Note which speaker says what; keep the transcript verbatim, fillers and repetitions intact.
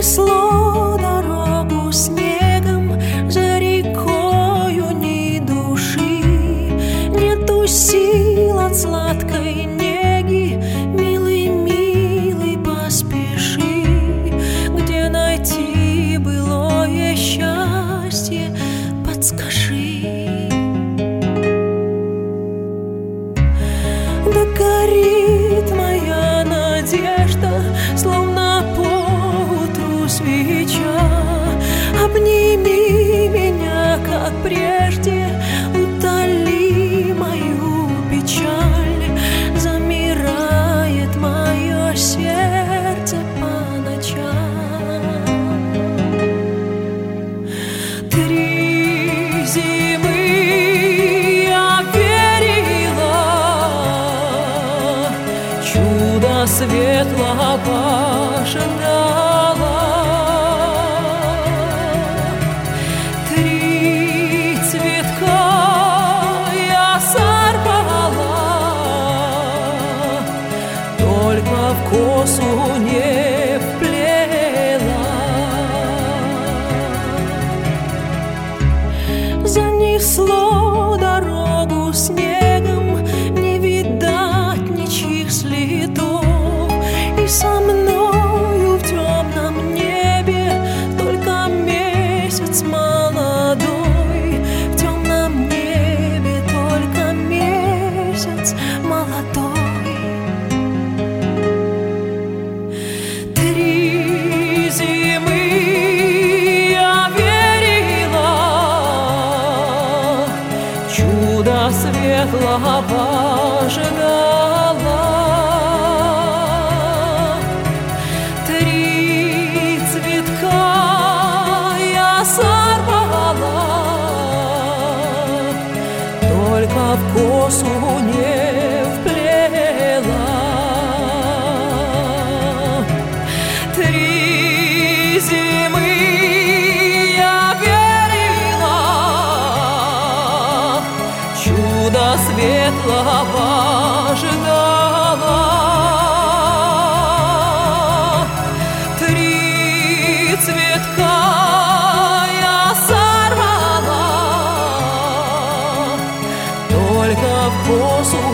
Speaker 1: Занесло дорогу снегом, за рекою ни души. Нету сил от сладкой неги, милый, милый, поспеши. Где найти былое счастье, подскажи. Да горит моя надежда, словно поутру свеча. Обними меня, как прежде, утоли мою печаль. Замирает мое сердце по ночам. Три зимы я верила, чудо светлого ожидала. Три цветка я сорвала, только в косу не вплела. Занесло дорогу снегом, не видать ничьих следов. И со мною в темном небе только месяц молодой. В темном небе только месяц молодой. Три зимы я верила, чудо светлого ожидала. Три цветка я сорвала, только в косу не вплела. Три зимы я верила, чудо светлого ожидала. Три цветка я сорвала, только в косу